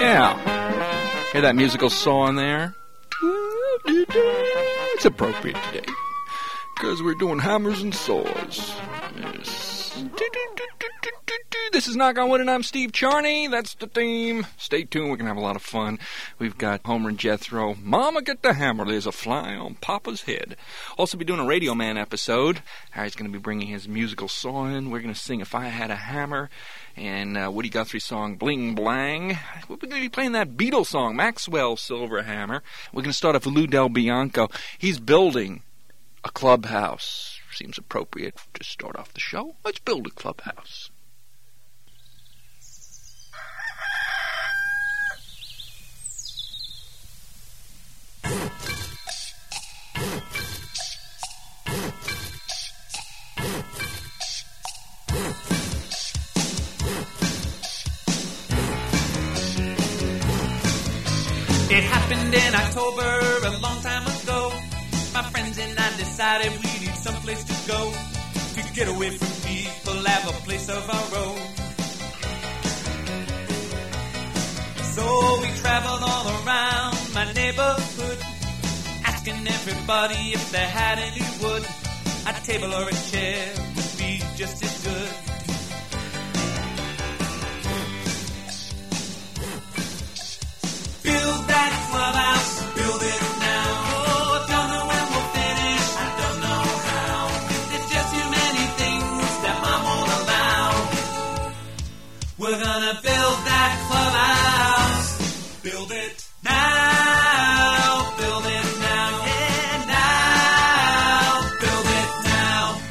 Yeah. Hear that musical saw in there? It's appropriate today, because we're doing hammers and saws. Yes. This is Knock on Wood, and I'm Steve Charney. That's the theme. Stay tuned. We're going to have a lot of fun. We've got Homer and Jethro. Mama, get the hammer. There's a fly on Papa's head. Also be doing a Radio Man episode. Harry's going to be bringing his musical saw in. We're going to sing If I Had a Hammer. And Woody Guthrie's song, Bling Blang. We're going to be playing that Beatles song, Maxwell Silver Hammer. We're going to start off with Lou Del Bianco. He's building a clubhouse. Seems appropriate to start off the show. Let's build a clubhouse. It happened in October, a long time ago. My friends and I decided we need someplace to go to get away from people, have a place of our own. So we traveled all around my neighborhood, asking everybody if they had any wood. A table or a chair would be just as good. Build that clubhouse, build it now. Oh, don't know when we'll finish, I don't know how. There's just too many things that Mom won't allow. We're gonna build that clubhouse. Build it now, build it now, yeah, now, build it now.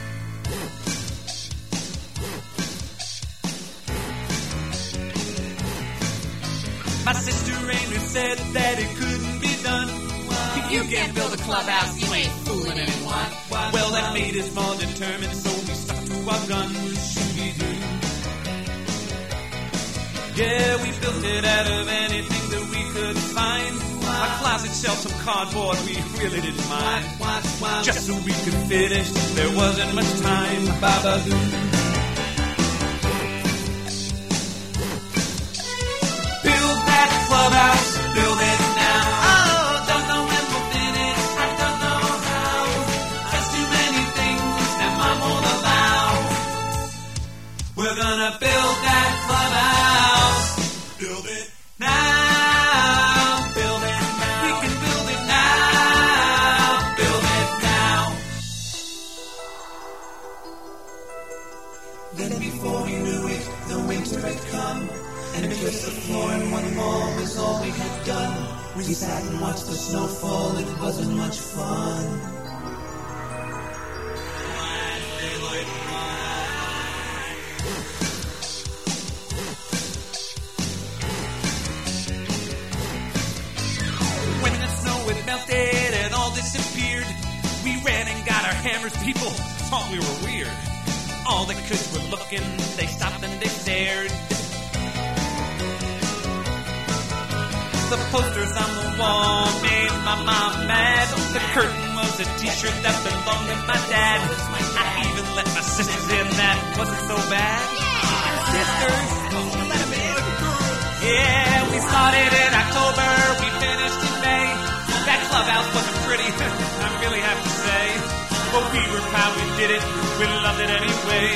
My sister Amy said that it couldn't be done. If you can't build a clubhouse, you ain't fooling anyone. Well, that made us more determined, so we stuck to our guns. Shooby-doo. Yeah, we built it out of anything that we could find. Our closet shelf, some cardboard, we really didn't mind. Just so we could finish, there wasn't much time. Ba-ba-doo. Build that clubhouse, build it now. Oh, don't know when we'll finish, I don't know how. There's too many things that Mom won't allow. We're gonna build that clubhouse. Build it now, build it now. We can build it now, build it now. Then before we knew it, the winter had come. And just the floor and one wall was all we had done. We sat and watched the snow fall, it wasn't much fun. When the snow had melted and all disappeared, we ran and got our hammers. People thought we were weird. All the kids were looking, they stopped and they stared. The posters on the wall made my mom mad. The curtain was a t-shirt that belonged to my dad. I even let my sisters in, that wasn't so bad. Sisters, yeah, we started in October, we finished in May. That clubhouse wasn't pretty, I really have to say. But we were proud we did it, we loved it anyway.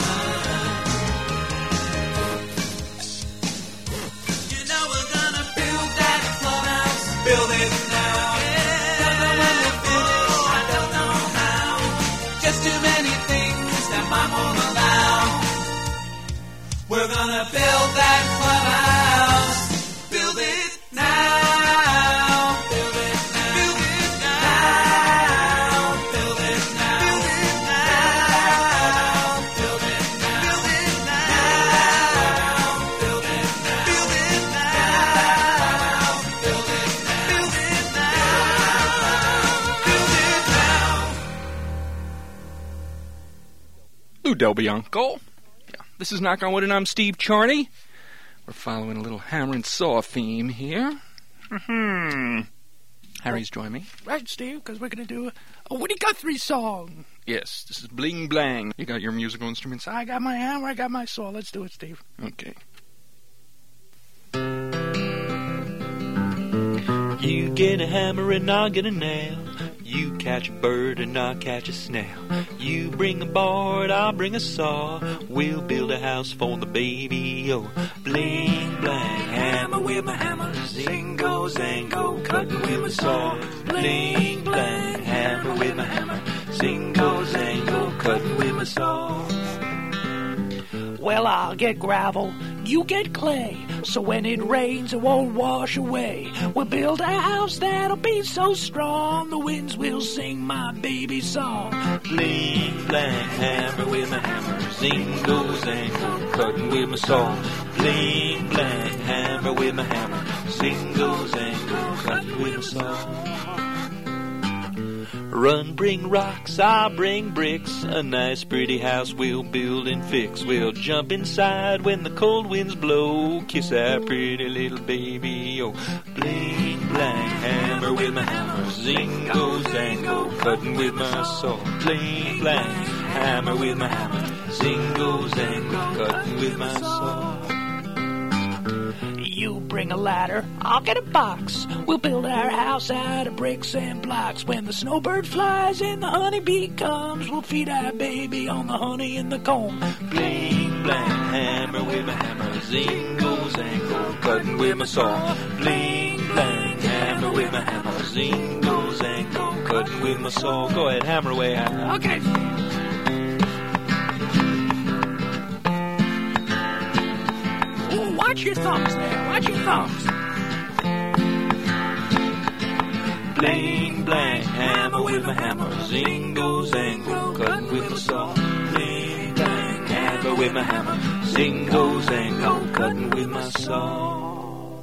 Build it now. Yeah. Don't know when we'll finish, I don't know how. Just too many things that Mom won't allow. We're gonna build that clubhouse. Build it now. Build it now. Build it now. Build it now. Build it now. Build it now. Build it now. Build it now. Build it now. Build it Lou Del Bianco. Yeah, this is Knock on Wood, and I'm Steve Charney. We're following a little hammer and saw theme here. Harry's joined me. Right, Steve, because we're going to do a Woody Guthrie song. Yes, this is Bling Blang. You got your musical instruments? I got my hammer, I got my saw. Let's do it, Steve. Okay. You get a hammer and I'll get a nail. You catch a bird and I'll catch a snail. You bring a board, I'll bring a saw. We'll build a house for the baby, oh. Bling, blang, hammer with my hammer. Zingo, zango, cutting with my saw. Bling, blang, hammer with my hammer. Zingo, zango, cutting with my saw. Well, I'll get gravel, you get clay, so when it rains it won't wash away. We'll build a house that'll be so strong, the winds will sing my baby song. Bling, blang, hammer with my hammer. Zingo, zango, cutting with my saw. Bling, blang, hammer with my hammer. Zingo, zango, cutting with my saw. Run, bring rocks, I'll bring bricks. A nice pretty house we'll build and fix. We'll jump inside when the cold winds blow. Kiss that pretty little baby, oh. Bling, blang, hammer with my hammer. Zingo, zango, cutting with my saw. Bling, blang, hammer with my hammer. Zingo, zango, cutting with my saw. You bring a ladder, I'll get a box. We'll build our house out of bricks and blocks. When the snowbird flies and the honeybee comes, we'll feed our baby on the honey in the comb. Bling, blang, hammer with my hammer. Zingo, zango, cutting with my saw. Bling, blang, hammer with my hammer. Zingo, zango, cutting with my saw. Go ahead, hammer away, hammer. Okay. Ooh, watch your thumbs there. Watch your thumbs. Bling, blang, hammer with my hammer. Zingo, zango, cutting with my saw. Bling, blang, hammer with my hammer. Zingo, zango, cutting with my saw.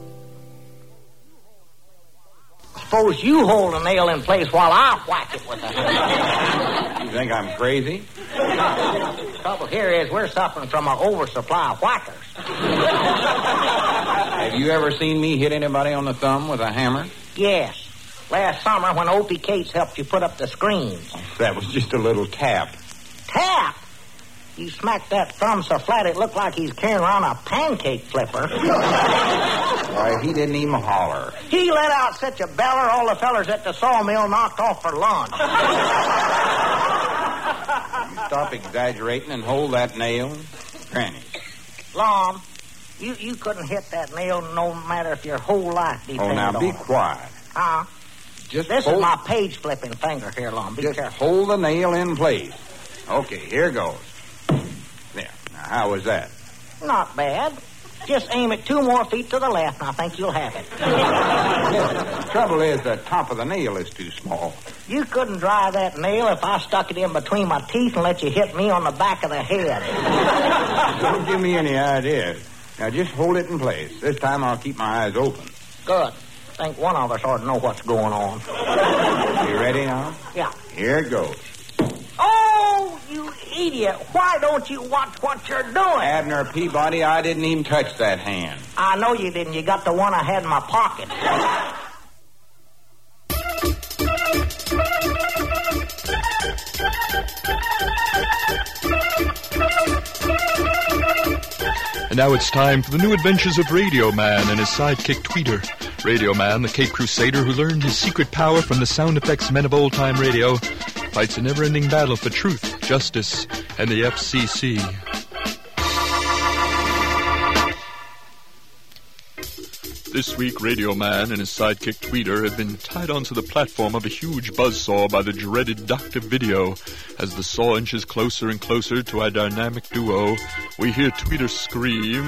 Suppose you hold a nail in place while I whack it with a hammer. You think I'm crazy? The trouble here is we're suffering from an oversupply of whackers. Have you ever seen me hit anybody on the thumb with a hammer? Yes. Last summer when Opie Cates helped you put up the screens. That was just a little tap. Tap! You smacked that thumb so flat it looked like he's carrying around a pancake flipper. Why, he didn't even holler. He let out such a beller all the fellers at the sawmill knocked off for lunch. You stop exaggerating and hold that nail. Granny. Lon, you couldn't hit that nail no matter if your whole life depended on it. Oh, now be quiet. This is my page-flipping finger here, Lon. Be careful. Hold the nail in place. Okay, here goes. There. Now, how was that? Not bad. Just aim it 2 more feet to the left, and I think you'll have it. The trouble is the top of the nail is too small. You couldn't drive that nail if I stuck it in between my teeth and let you hit me on the back of the head. Don't give me any ideas. Now, just hold it in place. This time I'll keep my eyes open. Good. I think one of us ought to know what's going on. You ready now? Yeah. Here it goes. Oh, you idiot. Why don't you watch what you're doing? Abner Peabody, I didn't even touch that hand. I know you didn't. You got the one I had in my pocket. And now it's time for the new adventures of Radio Man and his sidekick Tweeter. Radio Man, the Cape Crusader who learned his secret power from the sound effects men of old-time radio, fights a never-ending battle for truth, justice, and the FCC. This week, Radio Man and his sidekick Tweeter have been tied onto the platform of a huge buzzsaw by the dreaded Dr. Video. As the saw inches closer and closer to our dynamic duo, we hear Tweeter scream,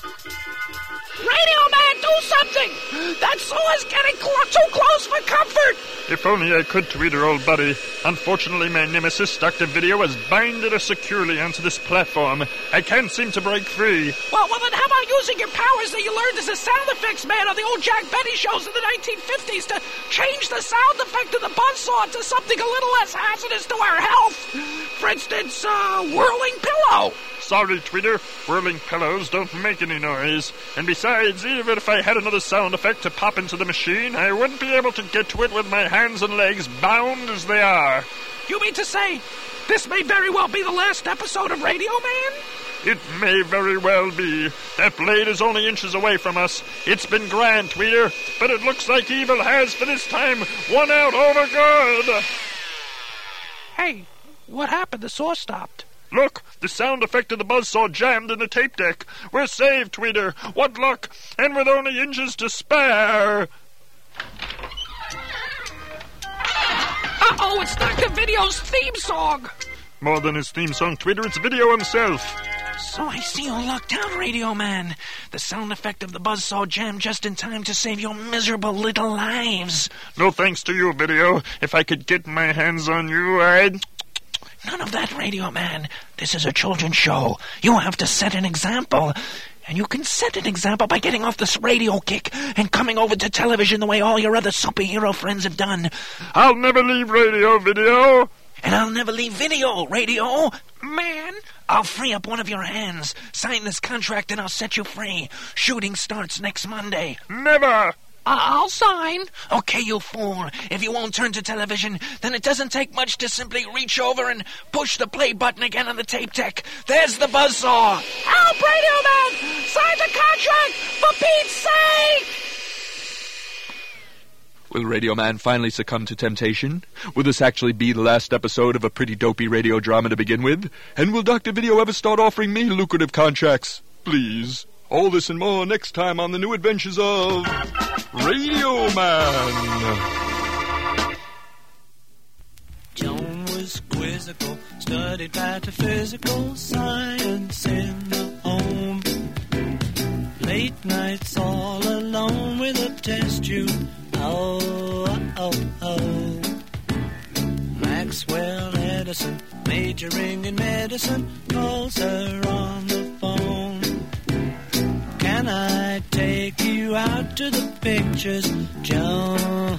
Radio Man, do something! That saw is getting too close for comfort! If only I could, Tweeter, old buddy. Unfortunately, my nemesis, Dr. Video, has binded us securely onto this platform. I can't seem to break free. Well, then how about using your powers that you learned as a sound effects man on the old Jack Benny shows in the 1950s to change the sound effect of the buzzsaw to something a little less hazardous to our health? For instance, whirling pillow. Sorry, Tweeter. Whirling pillows don't make any noise. And besides, even if I had another sound effect to pop into the machine, I wouldn't be able to get to it with my hands and legs bound as they are. You mean to say this may very well be the last episode of Radio Man? It may very well be. That blade is only inches away from us. It's been grand, Tweeter, but it looks like evil has, for this time, won out over good. Hey, what happened? The saw stopped. Look, the sound effect of the buzzsaw jammed in the tape deck. We're saved, Tweeter. What luck, and with only inches to spare. Uh-oh, it's Dr. Video's theme song. More than his theme song, Tweeter, it's Video himself. So I see you lucked out, Radio Man. The sound effect of the buzzsaw jammed just in time to save your miserable little lives. No thanks to you, Video. If I could get my hands on you, I'd... None of that, Radio Man. This is a children's show. You have to set an example. And you can set an example by getting off this radio kick and coming over to television the way all your other superhero friends have done. I'll never leave radio, Video. And I'll never leave video, Radio Man. I'll free up one of your hands. Sign this contract and I'll set you free. Shooting starts next Monday. Never. I'll sign. Okay, you fool. If you won't turn to television, then it doesn't take much to simply reach over and push the play button again on the tape deck. There's the buzzsaw. Help, Radio Man! Sign the contract, for Pete's sake! Will Radio Man finally succumb to temptation? Will this actually be the last episode of a pretty dopey radio drama to begin with? And will Dr. Video ever start offering me lucrative contracts? Please. All this and more next time on the new adventures of Radio Man. Joan was quizzical, studied metaphysical science in the home. Late nights all alone with a test tube. Oh. Maxwell Edison, majoring in medicine, calls her on the phone. Can I take you out to the pictures, Joan?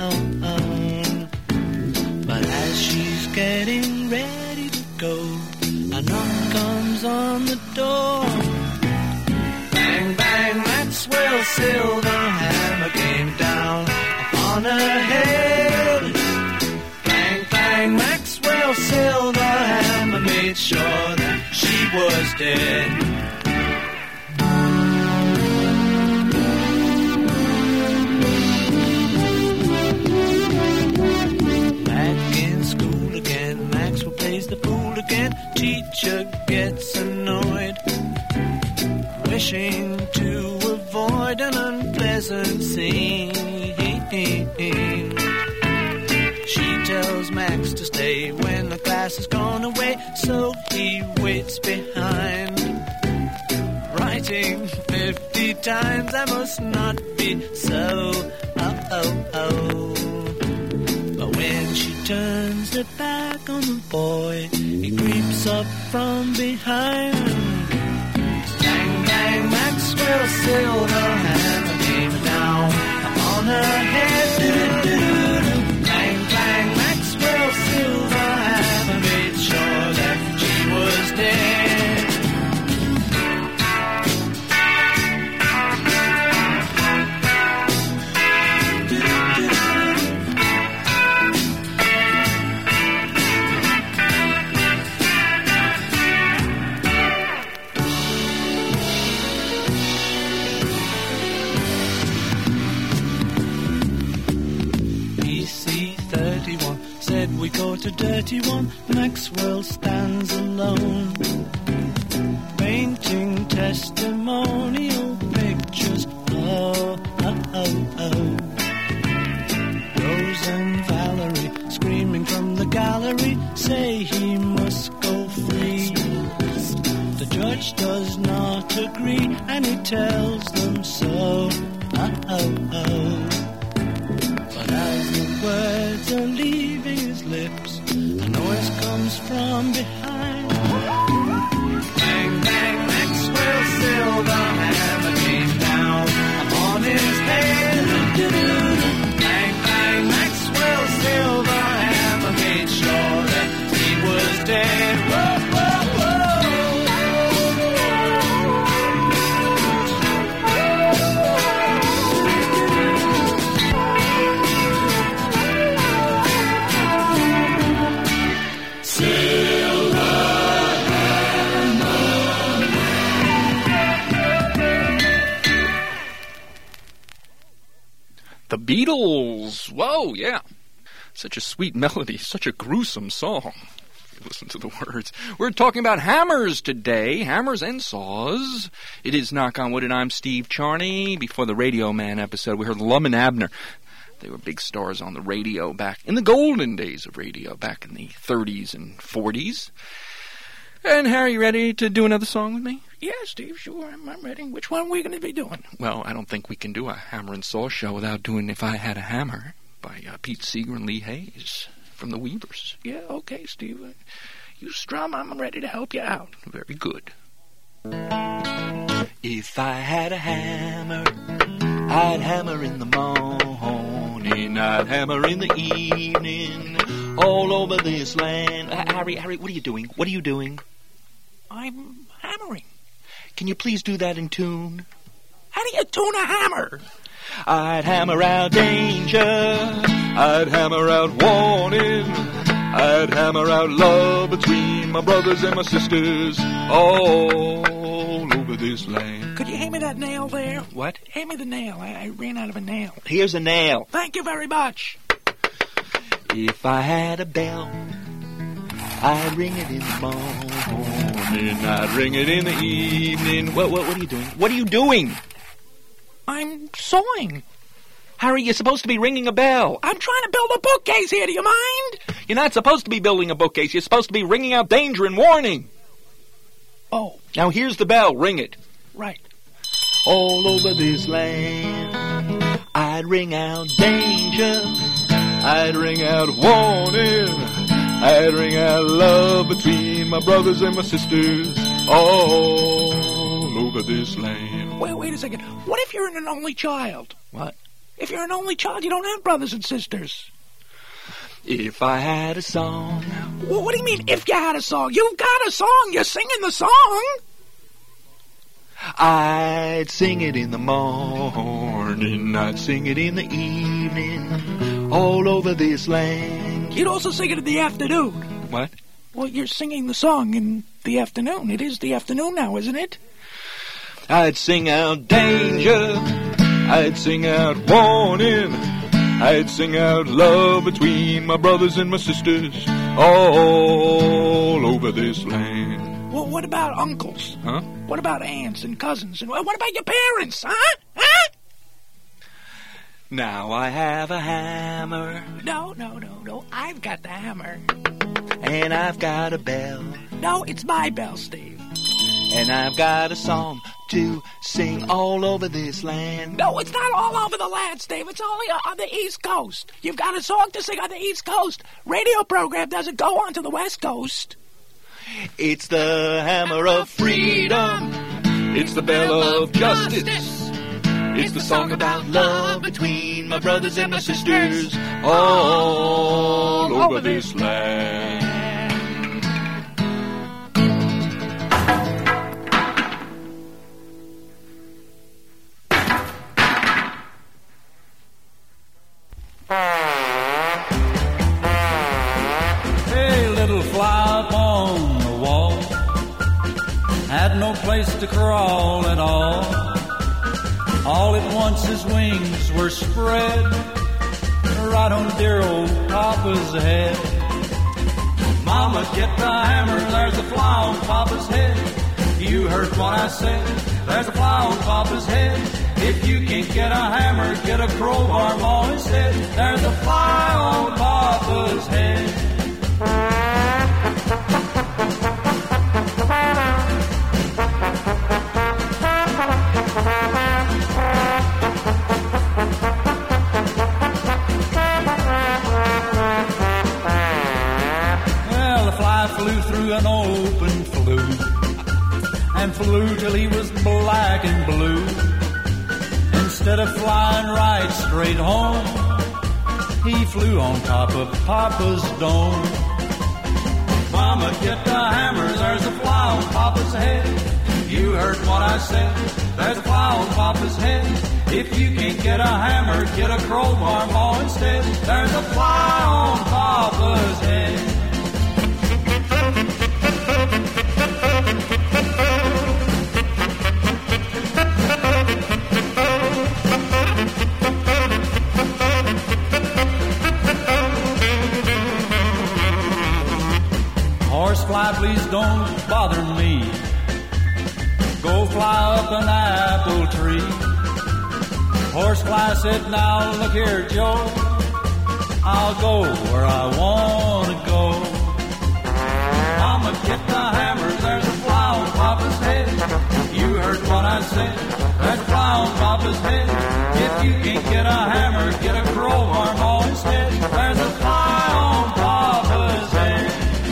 But as she's getting ready to go, a knock comes on the door. Bang, bang, Maxwell's silver hammer came down upon her head. Bang, bang, Maxwell's silver hammer made sure that she was dead. The fool again, teacher gets annoyed, wishing to avoid an unpleasant scene. She tells Max to stay when the class has gone away, so he waits behind, writing 50 times, I must not be so. But when she turns her back on the boy, he creeps up from behind. Bang, bang, Maxwell's silver hammer came down upon her head. Bang, bang, Maxwell's silver hammer made sure that she was dead. We go to Dirty One, Maxwell stands alone, painting testimonial pictures. Oh. Rose and Valerie, screaming from the gallery, say he must go free. The judge does not agree, and he tells them so. But as the words are leaving his lips, a noise comes from behind. Bang, bang, Maxwell's silver hammer came down upon his head. Bang, bang, Maxwell's silver hammer made sure that he was dead. Whoa, whoa, whoa. The Beatles. Whoa, yeah. Such a sweet melody, such a gruesome song. Listen to the words. We're talking about hammers today, hammers and saws. It is Knock on Wood, and I'm Steve Charney. Before the Radio Man episode, we heard Lum and Abner. They were big stars on the radio back in the golden days of radio, back in the 30s and 40s. And Harry, you ready to do another song with me? Yeah, Steve, sure, I'm ready. Which one are we going to be doing? Well, I don't think we can do a hammer and saw show without doing If I Had a Hammer by Pete Seeger and Lee Hayes from the Weavers. Yeah, okay, Steve. You strum, I'm ready to help you out. Very good. If I had a hammer, I'd hammer in the morning, I'd hammer in the evening, all over this land. Harry, what are you doing? What are you doing? I'm hammering. Can you please do that in tune? How do you tune a hammer? I'd hammer out danger, I'd hammer out warning, I'd hammer out love between my brothers and my sisters all over this land. Could you hand me that nail there? What? Hand me the nail. I ran out of a nail. Here's a nail. Thank you very much. If I had a bell, I'd ring it in the morning, I'd ring it in the evening. What are you doing? What are you doing? I'm sawing. Harry, you're supposed to be ringing a bell. I'm trying to build a bookcase here. Do you mind? You're not supposed to be building a bookcase. You're supposed to be ringing out danger and warning. Oh. Now here's the bell. Ring it. Right. All over this land, I'd ring out danger, I'd ring out warning, I'd ring out love between my brothers and my sisters all over this land. Wait a second. What if you're an only child? What? If you're an only child, you don't have brothers and sisters. If I had a song. What do you mean, if you had a song? You've got a song. You're singing the song. I'd sing it in the morning, I'd sing it in the evening, all over this land. You'd also sing it in the afternoon. What? Well, you're singing the song in the afternoon. It is the afternoon now, isn't it? I'd sing out danger, I'd sing out warning, I'd sing out love between my brothers and my sisters all over this land. Well, what about uncles? Huh? What about aunts and cousins? And what about your parents, huh? Huh? Now I have a hammer. No. I've got the hammer. And I've got a bell. No, it's my bell, Steve. And I've got a song to sing all over this land. No, it's not all over the land, Steve. It's only on the East Coast. You've got a song to sing on the East Coast. Radio program doesn't go on to the West Coast. It's the hammer of freedom. It's the bell of justice. It's the song about love between my brothers and my sisters all over this land. Hey, little fly upon the wall had no place to crawl at all. All at once his wings were spread right on dear old Papa's head. Mama, get the hammer, there's a fly on Papa's head. You heard what I said, there's a fly on Papa's head. If you can't get a hammer, get a crowbar, Ma instead. There's a fly on Papa's head. Well, the fly flew through an open flue and flew till he was black and blue. Instead of flying right straight home, he flew on top of Papa's dome. Mama, get the hammer, there's a fly on Papa's head. You heard what I said, there's a fly on Papa's head. If you can't get a hammer, get a crowbar, Ma instead. There's a fly on Papa's head. please don't bother me. Go fly up an apple tree. Horsefly said, now look here, Joe. I'll go where I want to go. Mama, get the hammer, there's a fly on Papa's head. You heard what I said, there's a fly on Papa's head. If you can't get a hammer, get a crowbar, Ma, instead. There's a fly on Papa's head.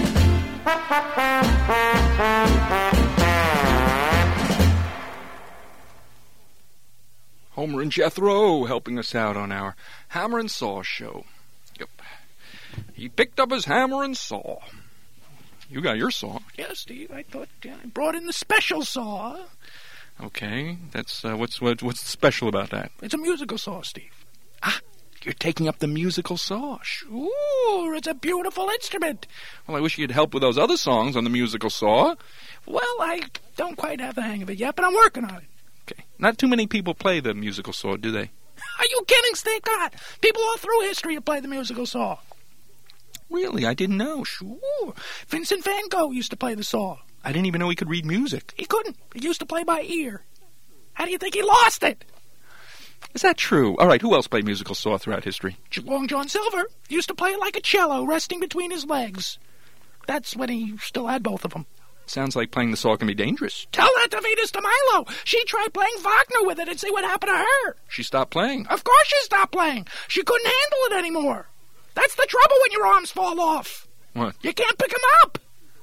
Homer and Jethro helping us out on our Hammer and Saw show. Yep. He picked up his hammer and saw. You got your saw. Yeah, Steve, I thought I brought in the special saw. Okay, that's what's special about that? It's a musical saw, Steve. Ah, you're taking up the musical saw. Sure, it's a beautiful instrument. Well, I wish you'd help with those other songs on the musical saw. Well, I don't quite have the hang of it yet, but I'm working on it. Okay, not too many people play the musical saw, do they? Are you kidding, Steve? God, people all through history have played the musical saw. Really? I didn't know. Sure. Vincent van Gogh used to play the saw. I didn't even know he could read music. He couldn't. He used to play by ear. How do you think he lost it? Is that true? All right, who else played musical saw throughout history? Long John Silver used to play it like a cello, resting between his legs. That's when he still had both of them. Sounds like playing the saw can be dangerous. Tell that to Venus de Milo. She tried playing Wagner with it and see what happened to her. She stopped playing. Of course she stopped playing. She couldn't handle it anymore. That's the trouble when your arms fall off. What? You can't pick them up.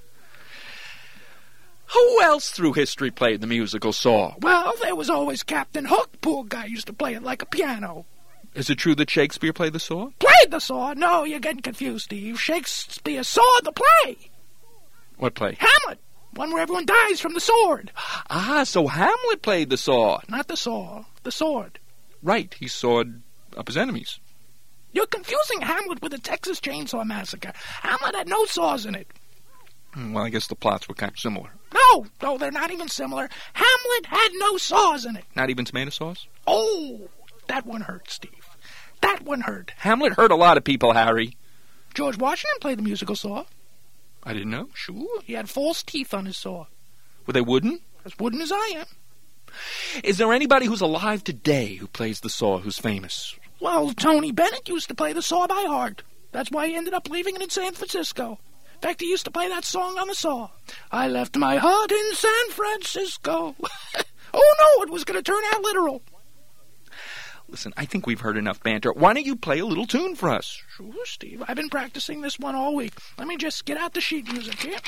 Who else through history played the musical saw? Well, there was always Captain Hook. Poor guy used to play it like a piano. Is it true that Shakespeare played the saw? Played the saw? No, you're getting confused, Steve. Shakespeare saw the play. What play? Hamlet. One where everyone dies from the sword. Ah, so Hamlet played the saw. Not the saw, the sword. Right, he sawed up his enemies. You're confusing Hamlet with the Texas Chainsaw Massacre. Hamlet had no saws in it. Well, I guess the plots were kind of similar. No, they're not even similar. Hamlet had no saws in it. Not even tomato sauce? Oh, that one hurt, Steve. That one hurt. Hamlet hurt a lot of people, Harry. George Washington played the musical saw. I didn't know. Sure, he had false teeth on his saw. Were they wooden? As wooden as I am. Is there anybody who's alive today who plays the saw who's famous? Well, Tony Bennett used to play the saw by heart. That's why he ended up leaving it in San Francisco. In fact, he used to play that song on the saw. I left my heart in San Francisco. Oh, no, it was going to turn out literal. Listen, I think we've heard enough banter. Why don't you play a little tune for us? Sure, Steve. I've been practicing this one all week. Let me just get out the sheet music here.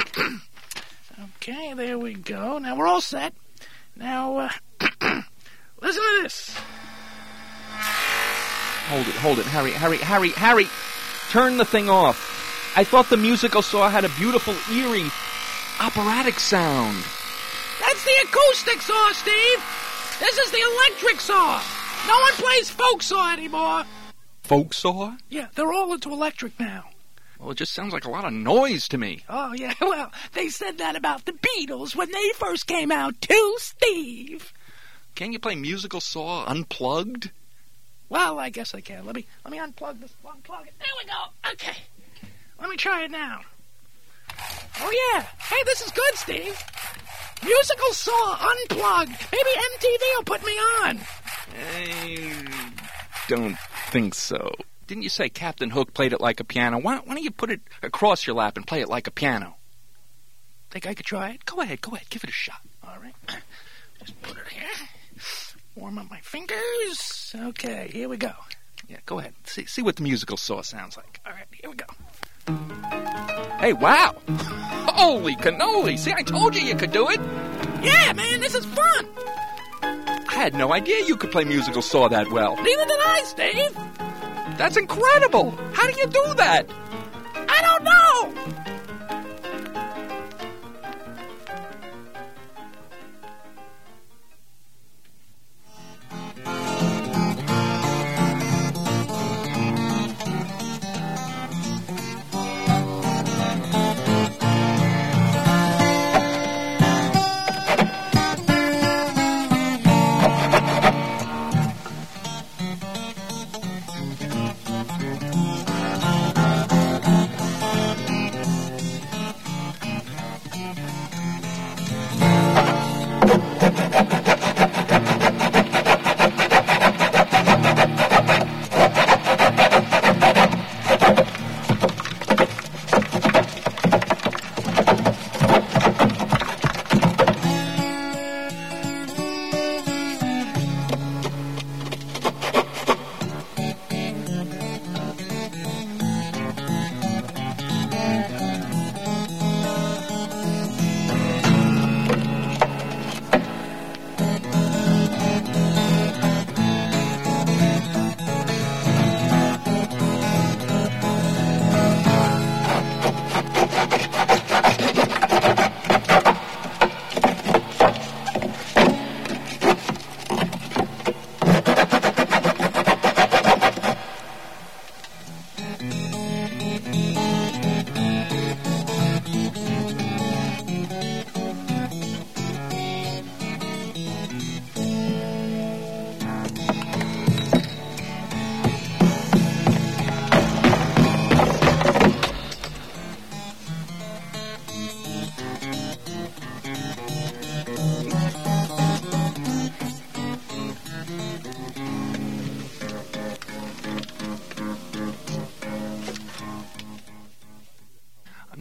Okay, there we go. Now we're all set. Now, listen to this. Hold it. Harry. Turn the thing off. I thought the musical saw had a beautiful, eerie, operatic sound. That's the acoustic saw, Steve. This is the electric saw. No one plays folk saw anymore. Folk saw? Yeah, they're all into electric now. Well, it just sounds like a lot of noise to me. Oh, yeah, well, they said that about the Beatles when they first came out, too, Steve. Can't you play musical saw unplugged? Well, I guess I can. Let me unplug this. Unplug it. There we go. Okay. Let me try it now. Oh, yeah. Hey, this is good, Steve. Musical saw unplugged. Maybe MTV will put me on. I don't think so. Didn't you say Captain Hook played it like a piano? Why don't you put it across your lap and play it like a piano? Think I could try it? Go ahead. Give it a shot. All right. Just put it here. Warm up my fingers. Okay, here we go. Yeah, go ahead. See what the musical saw sounds like. All right, here we go. Hey, wow! Holy cannoli! See, I told you could do it! Yeah, man, this is fun! I had no idea you could play musical saw that well. Neither did I, Steve! That's incredible! How do you do that? I don't know!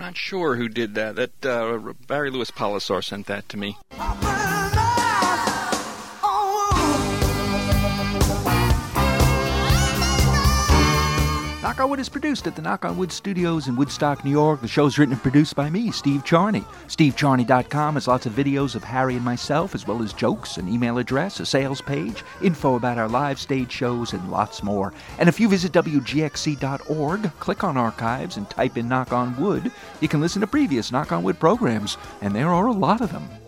not sure who did that. That Barry Lewis Polisar sent that to me. Knock on Wood is produced at the Knock on Wood Studios in Woodstock, New York. The show's written and produced by me, Steve Charney. SteveCharney.com has lots of videos of Harry and myself, as well as jokes, an email address, a sales page, info about our live stage shows, and lots more. And if you visit WGXC.org, click on Archives, and type in Knock on Wood, you can listen to previous Knock on Wood programs, and there are a lot of them.